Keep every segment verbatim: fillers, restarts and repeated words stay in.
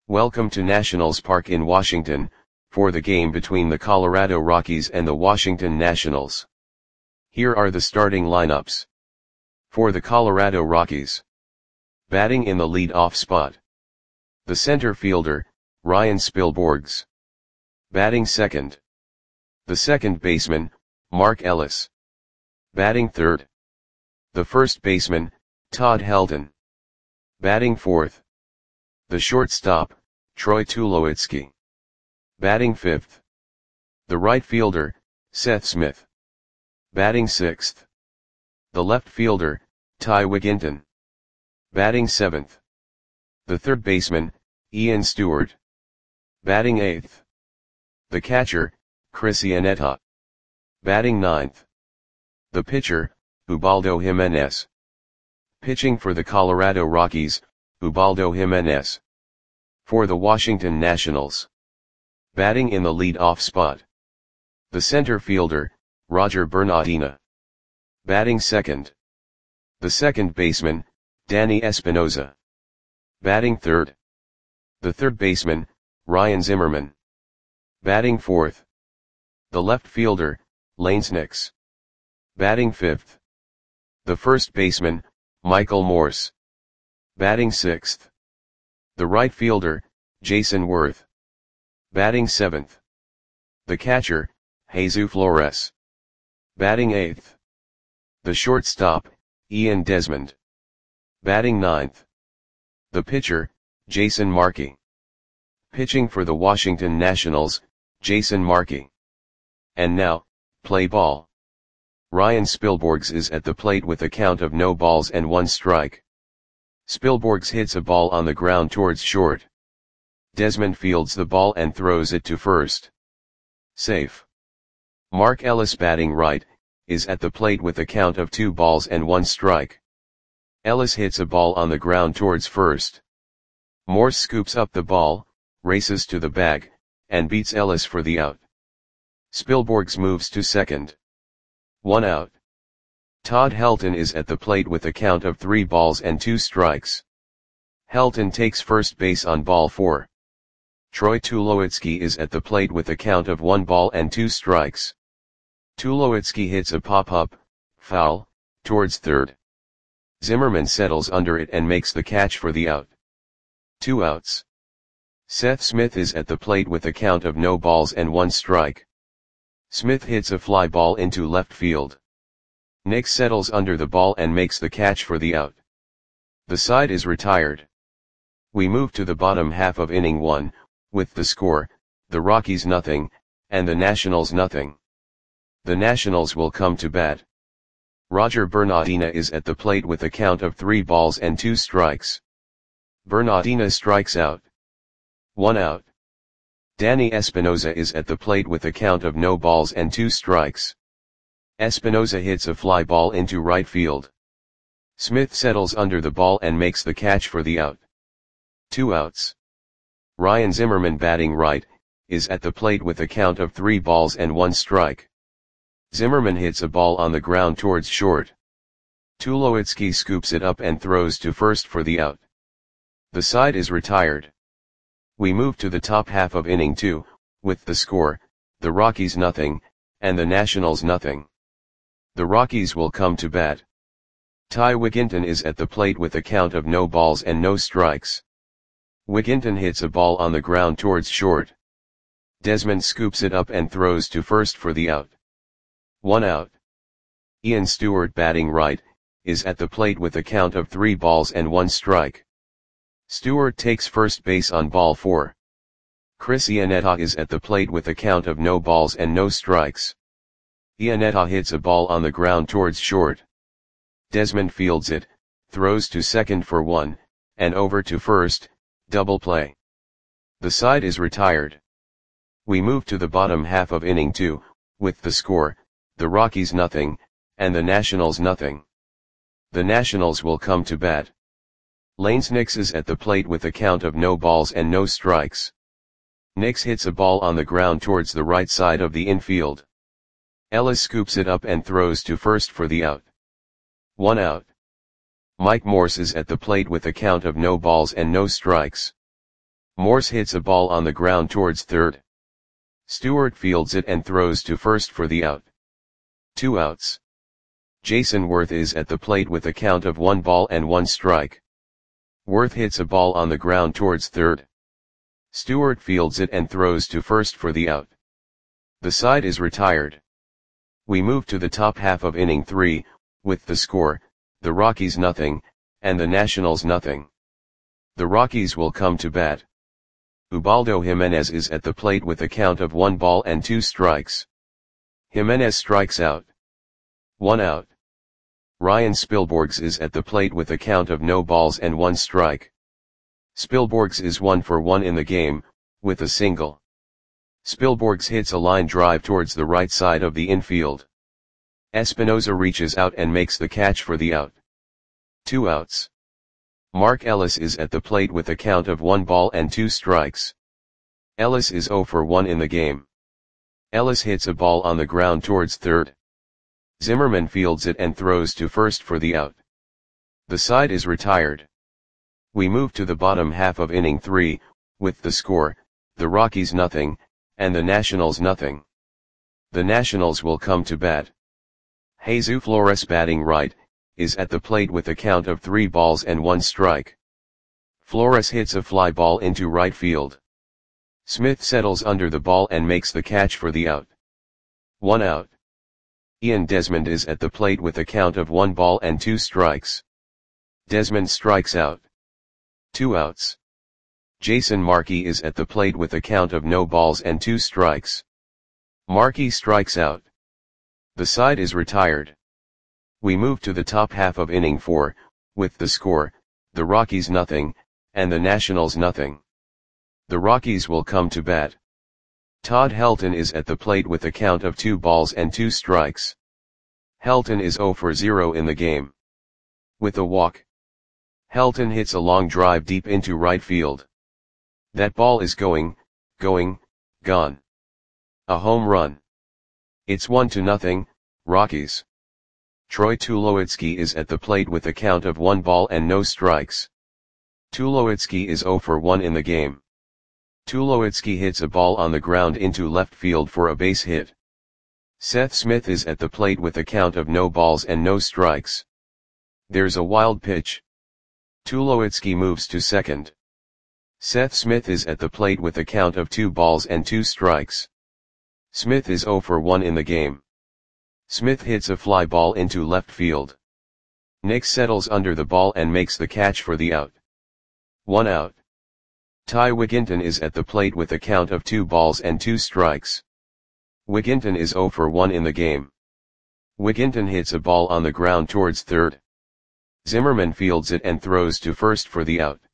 Welcome to Nationals Park in Washington, for the game between the Colorado Rockies and the Washington Nationals. Here are the starting lineups. For the Colorado Rockies. Batting in the lead-off spot. The center fielder, Ryan Spilborghs. Batting second. The second baseman, Mark Ellis. Batting third. The first baseman, Todd Helton. Batting fourth. The shortstop, Troy Tulowitzki. Batting fifth. The right fielder, Seth Smith. Batting sixth. The left fielder, Ty Wigginton. Batting seventh. The third baseman, Ian Stewart. Batting eighth. The catcher, Chris Iannetta. Batting ninth. The pitcher, Ubaldo Jimenez. Pitching for the Colorado Rockies, Ubaldo Jimenez. For the Washington Nationals. Batting in the lead-off spot. The center fielder, Roger Bernardina. Batting second. The second baseman, Danny Espinosa. Batting third. The third baseman, Ryan Zimmerman. Batting fourth. The left fielder, Lane Snicks. Batting fifth. The first baseman, Michael Morse. Batting sixth. The right fielder, Jason Worth. Batting seventh. The catcher, Jesus Flores. Batting eighth. The shortstop, Ian Desmond. Batting ninth. The pitcher, Jason Markey. Pitching for the Washington Nationals, Jason Markey. And now, play ball. Ryan Spilborghs is at the plate with a count of no balls and one strike. Spilborghs hits a ball on the ground towards short. Desmond fields the ball and throws it to first. Safe. Mark Ellis, batting right, is at the plate with a count of two balls and one strike. Ellis hits a ball on the ground towards first. Morse scoops up the ball, races to the bag, and beats Ellis for the out. Spilborghs moves to second. One out. Todd Helton is at the plate with a count of three balls and two strikes. Helton takes first base on ball four. Troy Tulowitzki is at the plate with a count of one ball and two strikes. Tulowitzki hits a pop-up, foul, towards third. Zimmerman settles under it and makes the catch for the out. Two outs. Seth Smith is at the plate with a count of no balls and one strike. Smith hits a fly ball into left field. Nick settles under the ball and makes the catch for the out. The side is retired. We move to the bottom half of inning one, with the score, the Rockies nothing, and the Nationals nothing. The Nationals will come to bat. Roger Bernardina is at the plate with a count of three balls and two strikes. Bernardina strikes out. One out. Danny Espinosa is at the plate with a count of no balls and two strikes. Espinosa hits a fly ball into right field. Smith settles under the ball and makes the catch for the out. Two outs. Ryan Zimmerman, batting right, is at the plate with a count of three balls and one strike. Zimmerman hits a ball on the ground towards short. Tulowitzki scoops it up and throws to first for the out. The side is retired. We move to the top half of inning two, with the score, the Rockies nothing, and the Nationals nothing. The Rockies will come to bat. Ty Wigginton is at the plate with a count of no balls and no strikes. Wigginton hits a ball on the ground towards short. Desmond scoops it up and throws to first for the out. One out. Ian Stewart, batting right, is at the plate with a count of three balls and one strike. Stewart takes first base on ball four. Chris Iannetta is at the plate with a count of no balls and no strikes. Iannetta hits a ball on the ground towards short. Desmond fields it, throws to second for one, and over to first, double play. The side is retired. We move to the bottom half of inning two, with the score, the Rockies nothing, and the Nationals nothing. The Nationals will come to bat. Lane Snicks is at the plate with a count of no balls and no strikes. Nix hits a ball on the ground towards the right side of the infield. Ellis scoops it up and throws to first for the out. One out. Mike Morse is at the plate with a count of no balls and no strikes. Morse hits a ball on the ground towards third. Stewart fields it and throws to first for the out. Two outs. Jason Worth is at the plate with a count of one ball and one strike. Worth hits a ball on the ground towards third. Stewart fields it and throws to first for the out. The side is retired. We move to the top half of inning three, with the score, the Rockies nothing, and the Nationals nothing. The Rockies will come to bat. Ubaldo Jimenez is at the plate with a count of one ball and two strikes. Jimenez strikes out. One out. Ryan Spilborghs is at the plate with a count of no balls and one strike. Spilborghs is one for one in the game, with a single. Spilborghs hits a line drive towards the right side of the infield. Espinosa reaches out and makes the catch for the out. Two outs. Mark Ellis is at the plate with a count of one ball and two strikes. Ellis is zero for one in the game. Ellis hits a ball on the ground towards third. Zimmerman fields it and throws to first for the out. The side is retired. We move to the bottom half of inning three, with the score, the Rockies nothing, and the Nationals nothing. The Nationals will come to bat. Jesus Flores, batting right, is at the plate with a count of three balls and one strike. Flores hits a fly ball into right field. Smith settles under the ball and makes the catch for the out. One out. Ian Desmond is at the plate with a count of one ball and two strikes. Desmond strikes out. Two outs. Jason Markey is at the plate with a count of no balls and two strikes. Markey strikes out. The side is retired. We move to the top half of inning four, with the score, the Rockies nothing, and the Nationals nothing. The Rockies will come to bat. Todd Helton is at the plate with a count of two balls and two strikes. Helton is zero for zero in the game. With a walk. Helton hits a long drive deep into right field. That ball is going, going, gone. A home run. It's one to nothing, Rockies. Troy Tulowitzki is at the plate with a count of one ball and no strikes. Tulowitzki is zero for one in the game. Tulowitzki hits a ball on the ground into left field for a base hit. Seth Smith is at the plate with a count of no balls and no strikes. There's a wild pitch. Tulowitzki moves to second. Seth Smith is at the plate with a count of two balls and two strikes. Smith is zero for one in the game. Smith hits a fly ball into left field. Nick settles under the ball and makes the catch for the out. One out. Ty Wigginton is at the plate with a count of two balls and two strikes. Wigginton is zero for one in the game. Wigginton hits a ball on the ground towards third. Zimmerman fields it and throws to first for the out.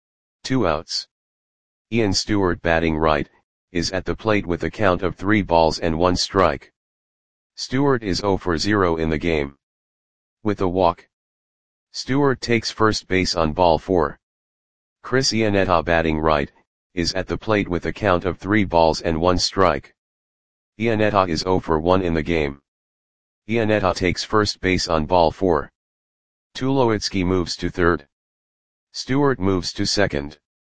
Two outs. Ian Stewart, batting right, is at the plate with a count of three balls and one strike. Stewart is zero for zero in the game. With a walk. Stewart takes first base on ball four. Chris Iannetta, batting right, is at the plate with a count of three balls and one strike. Iannetta is zero for one in the game. Iannetta takes first base on ball four. Tulowitzki moves to third. Stewart moves to second.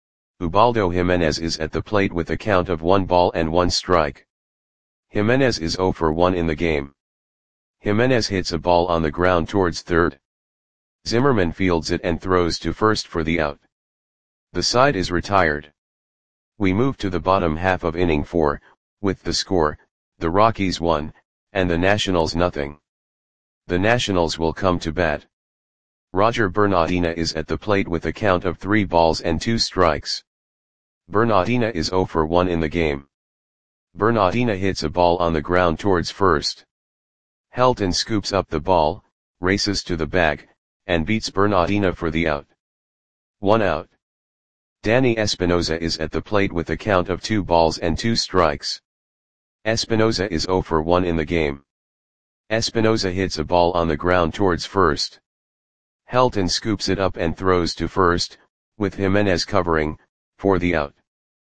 Ubaldo Jimenez is at the plate with a count of one ball and one strike. Jimenez is zero for one in the game. Jimenez hits a ball on the ground towards third. Zimmerman fields it and throws to first for the out. The side is retired. We move to the bottom half of inning four, with the score, the Rockies one, and the Nationals nothing. The Nationals will come to bat. Roger Bernardina is at the plate with a count of three balls and two strikes. Bernardina is zero for one in the game. Bernardina hits a ball on the ground towards first. Helton scoops up the ball, races to the bag, and beats Bernardina for the out. One out. Danny Espinosa is at the plate with a count of two balls and two strikes. Espinosa is zero for one in the game. Espinosa hits a ball on the ground towards first. Helton scoops it up and throws to first, with Jimenez covering, for the out.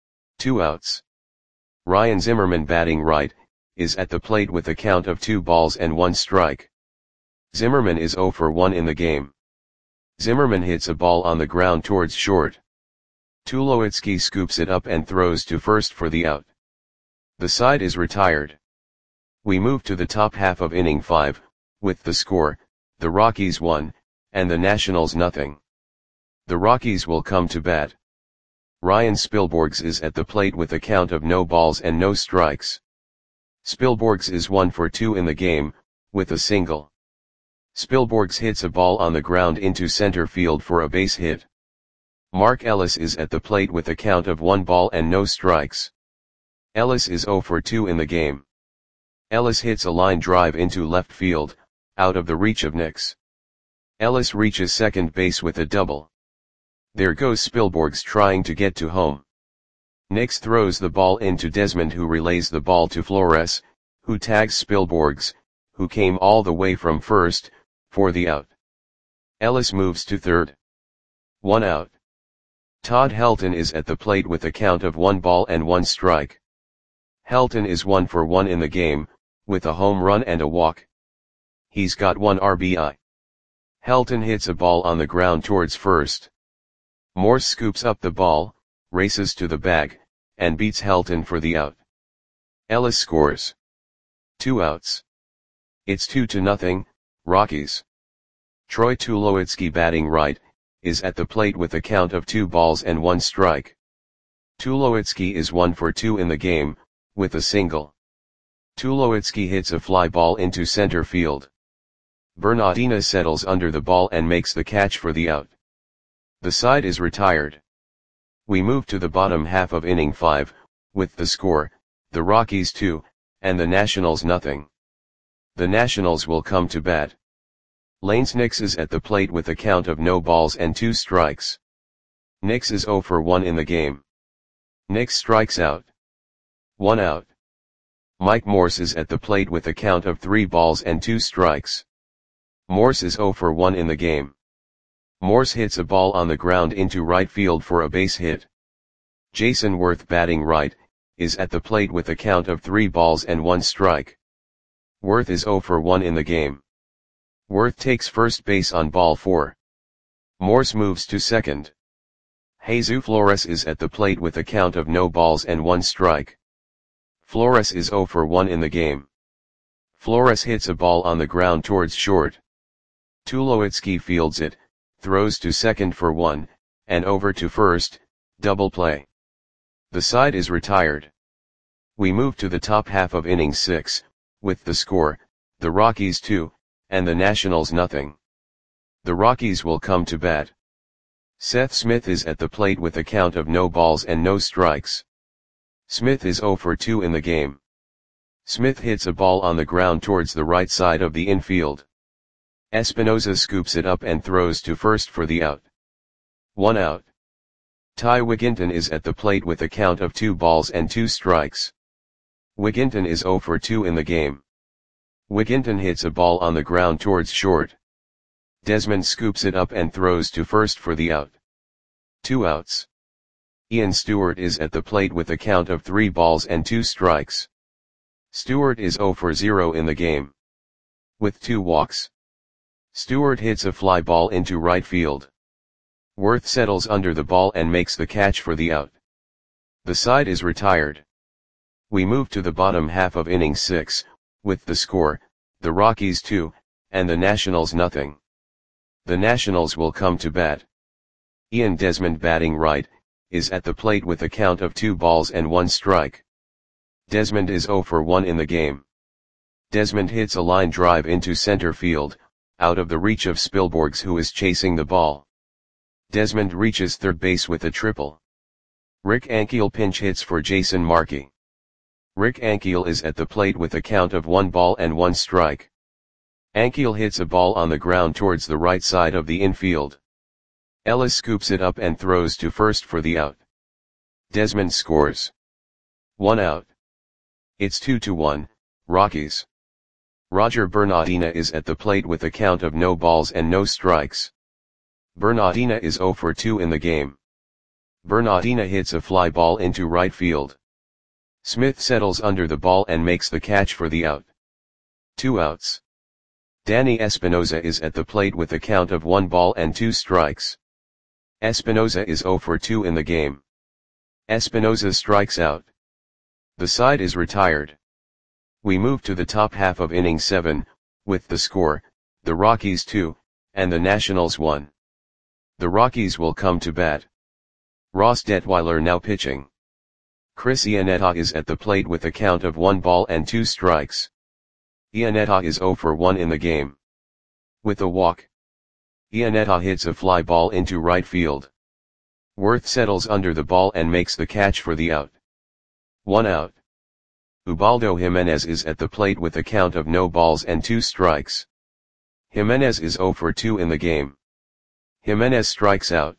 Two outs. Ryan Zimmerman, batting right, is at the plate with a count of two balls and one strike. Zimmerman is zero for one in the game. Zimmerman hits a ball on the ground towards short. Tulowitzki scoops it up and throws to first for the out. The side is retired. We move to the top half of inning five, with the score, the Rockies one, and the Nationals nothing. The Rockies will come to bat. Ryan Spilborghs is at the plate with a count of no balls and no strikes. Spilborghs is one for two in the game, with a single. Spilborghs hits a ball on the ground into center field for a base hit. Mark Ellis is at the plate with a count of one ball and no strikes. Ellis is zero for two in the game. Ellis hits a line drive into left field, out of the reach of Nix. Ellis reaches second base with a double. There goes Spilborghs trying to get to home. Nix throws the ball into Desmond, who relays the ball to Flores, who tags Spilborghs, who came all the way from first, for the out. Ellis moves to third. One out. Todd Helton is at the plate with a count of one ball and one strike. Helton is one for one in the game, with a home run and a walk. He's got one R B I. Helton hits a ball on the ground towards first. Morse scoops up the ball, races to the bag, and beats Helton for the out. Ellis scores. Two outs. It's two to nothing, Rockies. Troy Tulowitzki, batting right, is at the plate with a count of two balls and one strike. Tulowitzki is one for two in the game, with a single. Tulowitzki hits a fly ball into center field. Bernardina settles under the ball and makes the catch for the out. The side is retired. We move to the bottom half of inning five, with the score, the Rockies two, and the Nationals nothing. The Nationals will come to bat. Lanes Nix is at the plate with a count of no balls and two strikes. Nix is zero for one in the game. Nix strikes out. One out. Mike Morse is at the plate with a count of three balls and two strikes. Morse is zero for one in the game. Morse hits a ball on the ground into right field for a base hit. Jason Worth, batting right, is at the plate with a count of three balls and one strike. Worth is zero for one in the game. Worth takes first base on ball four. Morse moves to second. Jesus Flores is at the plate with a count of no balls and one strike. Flores is zero for one in the game. Flores hits a ball on the ground towards short. Tulowitzki fields it, throws to second for one, and over to first, double play. The side is retired. We move to the top half of inning six, with the score, the Rockies two, and the Nationals nothing. The Rockies will come to bat. Seth Smith is at the plate with a count of no balls and no strikes. Smith is zero for two in the game. Smith hits a ball on the ground towards the right side of the infield. Espinosa scoops it up and throws to first for the out. One out. Ty Wigginton is at the plate with a count of two balls and two strikes. Wigginton is zero for two in the game. Wigginton hits a ball on the ground towards short. Desmond scoops it up and throws to first for the out. Two outs. Ian Stewart is at the plate with a count of three balls and two strikes. Stewart is zero for zero in the game. With two walks. Stewart hits a fly ball into right field. Worth settles under the ball and makes the catch for the out. The side is retired. We move to the bottom half of inning six, with the score, the Rockies two, and the Nationals nothing. The Nationals will come to bat. Ian Desmond, batting right, is at the plate with a count of two balls and one strike. Desmond is zero for one in the game. Desmond hits a line drive into center field, out of the reach of Spilborghs, who is chasing the ball. Desmond reaches third base with a triple. Rick Ankiel pinch hits for Jason Markey. Rick Ankiel is at the plate with a count of one ball and one strike. Ankiel hits a ball on the ground towards the right side of the infield. Ellis scoops it up and throws to first for the out. Desmond scores. One out. It's two to one, Rockies. Roger Bernardina is at the plate with a count of no balls and no strikes. Bernardina is zero for two in the game. Bernardina hits a fly ball into right field. Smith settles under the ball and makes the catch for the out. Two outs. Danny Espinosa is at the plate with a count of one ball and two strikes. Espinoza is zero for two in the game. Espinoza strikes out. The side is retired. We move to the top half of inning seven, with the score, the Rockies two, and the Nationals one. The Rockies will come to bat. Ross Detwiler now pitching. Chris Iannetta is at the plate with a count of one ball and two strikes. Iannetta is zero for one in the game. With a walk. Iannetta hits a fly ball into right field. Worth settles under the ball and makes the catch for the out. One out. Ubaldo Jimenez is at the plate with a count of no balls and two strikes. Jimenez is zero for two in the game. Jimenez strikes out.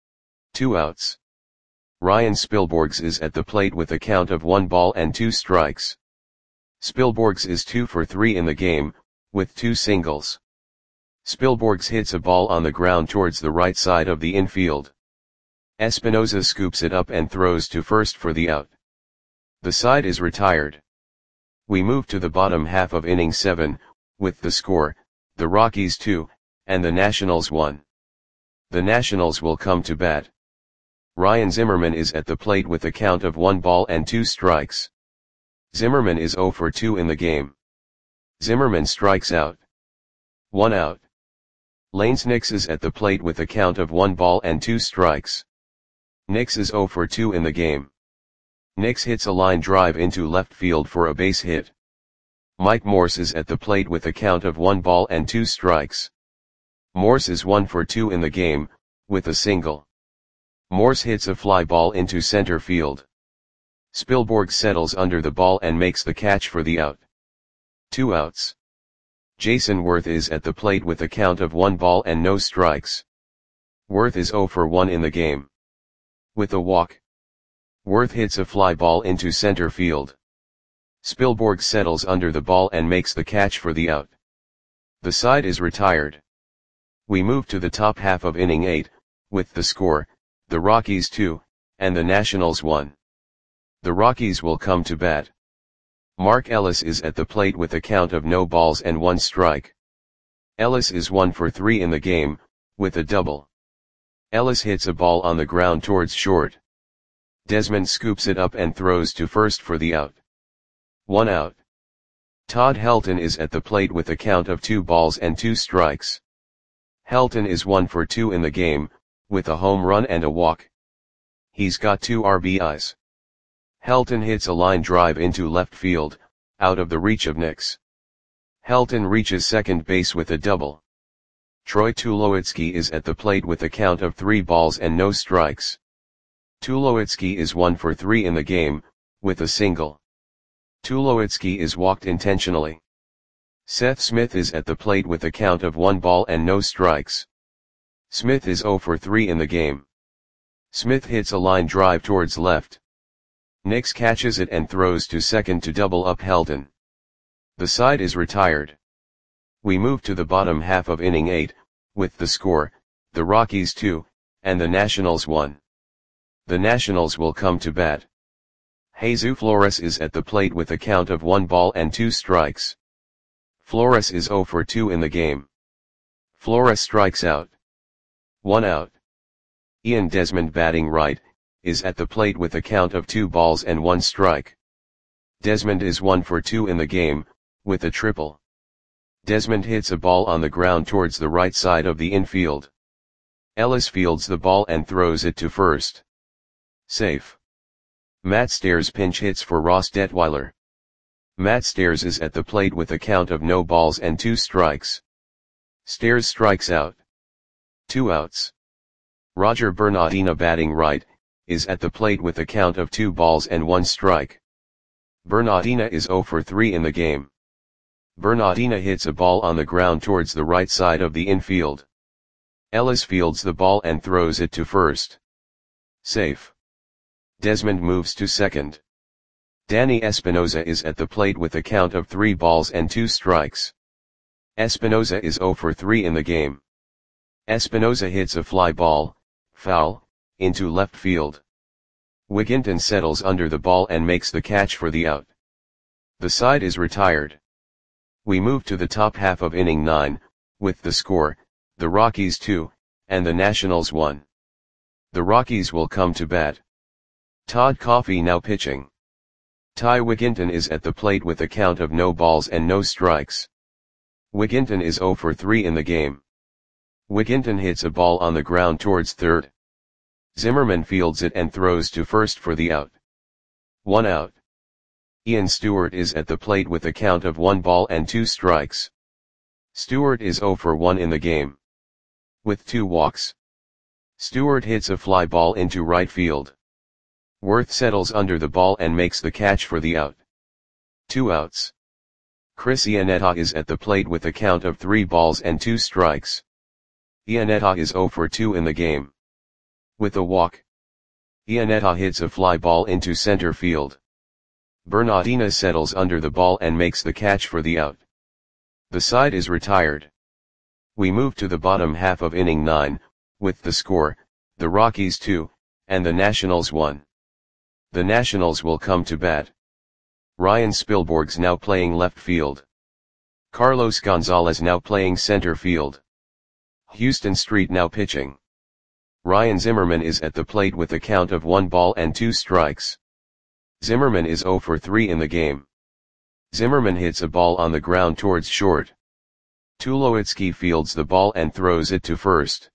Two outs. Ryan Spilborghs is at the plate with a count of one ball and two strikes. Spilborghs is two for three in the game, with two singles. Spilborghs hits a ball on the ground towards the right side of the infield. Espinoza scoops it up and throws to first for the out. The side is retired. We move to the bottom half of inning seven, with the score, the Rockies two, and the Nationals one. The Nationals will come to bat. Ryan Zimmerman is at the plate with a count of one ball and two strikes. Zimmerman is zero for two in the game. Zimmerman strikes out. One out. Lanes Nix is at the plate with a count of one ball and two strikes. Nix is zero for two in the game. Nix hits a line drive into left field for a base hit. Mike Morse is at the plate with a count of one ball and two strikes. Morse is one for two in the game, with a single. Morse hits a fly ball into center field. Spilborghs settles under the ball and makes the catch for the out. Two outs. Jason Worth is at the plate with a count of one ball and no strikes. Worth is zero for one in the game. With a walk. Worth hits a fly ball into center field. Spilborghs settles under the ball and makes the catch for the out. The side is retired. We move to the top half of inning eight, with the score, the Rockies two, and the Nationals one. The Rockies will come to bat. Mark Ellis is at the plate with a count of no balls and one strike. Ellis is one for three in the game, with a double. Ellis hits a ball on the ground towards short. Desmond scoops it up and throws to first for the out. One out. Todd Helton is at the plate with a count of two balls and two strikes. Helton is one for two in the game, with a home run and a walk. He's got two R B Is. Helton hits a line drive into left field, out of the reach of Nix. Helton reaches second base with a double. Troy Tulowitzki is at the plate with a count of three balls and no strikes. Tulowitzki is one for three in the game, with a single. Tulowitzki is walked intentionally. Seth Smith is at the plate with a count of one ball and no strikes. Smith is zero for three in the game. Smith hits a line drive towards left. Nix catches it and throws to second to double up Helton. The side is retired. We move to the bottom half of inning eight, with the score, the Rockies two, and the Nationals one. The Nationals will come to bat. Jesus Flores is at the plate with a count of one ball and two strikes. Flores is zero for two in the game. Flores strikes out. One out. Ian Desmond batting right, is at the plate with a count of two balls and one strike. Desmond is one for two in the game, with a triple. Desmond hits a ball on the ground towards the right side of the infield. Ellis fields the ball and throws it to first. Safe. Matt Stairs pinch hits for Ross Detwiler. Matt Stairs is at the plate with a count of no balls and two strikes. Stairs strikes out. Two outs. Roger Bernardina batting right, is at the plate with a count of two balls and one strike. Bernardina is zero for three in the game. Bernardina hits a ball on the ground towards the right side of the infield. Ellis fields the ball and throws it to first. Safe. Desmond moves to second. Danny Espinoza is at the plate with a count of three balls and two strikes. Espinoza is zero for three in the game. Espinoza hits a fly ball, foul, into left field. Wigginton settles under the ball and makes the catch for the out. The side is retired. We move to the top half of inning nine, with the score, the Rockies two, and the Nationals one. The Rockies will come to bat. Todd Coffey now pitching. Ty Wigginton is at the plate with a count of no balls and no strikes. Wigginton is zero for three in the game. Wigginton hits a ball on the ground towards third. Zimmerman fields it and throws to first for the out. One out. Ian Stewart is at the plate with a count of one ball and two strikes. Stewart is zero for one in the game. With two walks. Stewart hits a fly ball into right field. Worth settles under the ball and makes the catch for the out. Two outs. Chris Iannetta is at the plate with a count of three balls and two strikes. Iannetta is zero for two in the game. With a walk. Iannetta hits a fly ball into center field. Bernardina settles under the ball and makes the catch for the out. The side is retired. We move to the bottom half of inning nine, with the score, the Rockies two, and the Nationals one. The Nationals will come to bat. Ryan Spilborghs now playing left field. Carlos Gonzalez now playing center field. Houston Street now pitching. Ryan Zimmerman is at the plate with a count of one ball and two strikes. Zimmerman is zero for three in the game. Zimmerman hits a ball on the ground towards short. Tulowitzki fields the ball and throws it to first.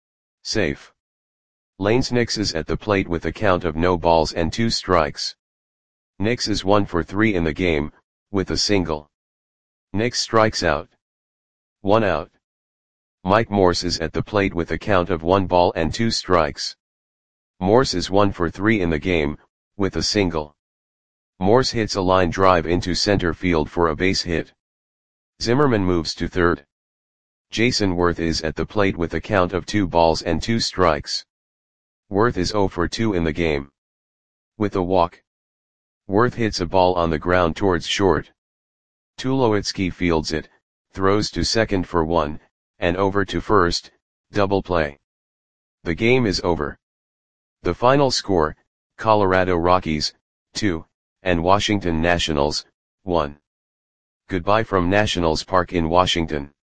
Safe. Lanes Nix is at the plate with a count of no balls and two strikes. Nix is one for three in the game, with a single. Nix strikes out. One out. Mike Morse is at the plate with a count of one ball and two strikes. Morse is one for three in the game, with a single. Morse hits a line drive into center field for a base hit. Zimmerman moves to third. Jason Worth is at the plate with a count of two balls and two strikes. Worth is zero for two in the game. With a walk. Worth hits a ball on the ground towards short. Tulowitzki fields it, throws to second for one, and over to first, double play. The game is over. The final score, Colorado Rockies, two, and Washington Nationals, one. Goodbye from Nationals Park in Washington.